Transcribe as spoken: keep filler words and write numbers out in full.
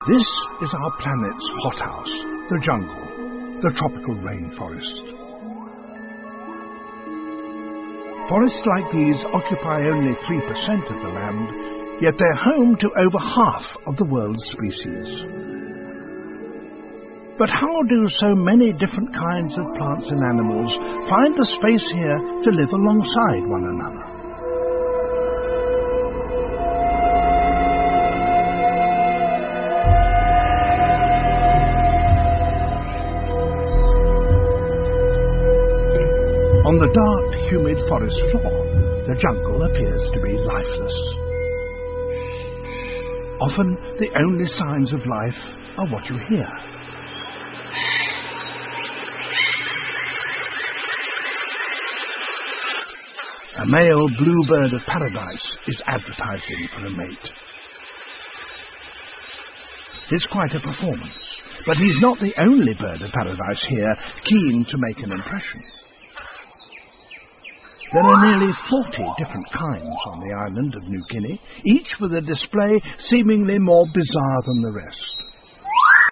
This is our planet's hothouse, the jungle, the tropical rainforest. Forests like these occupy only three percent of the land, yet they're home to over half of the world's species. But how do so many different kinds of plants and animals find the space here to live alongside one another? On the dark, humid forest floor, the jungle appears to be lifeless. Often, the only signs of life are what you hear. A male bluebird of paradise is advertising for a mate. It's quite a performance, but he's not the only bird of paradise here keen to make an impression. There are nearly forty different kinds on the island of New Guinea, each with a display seemingly more bizarre than the rest.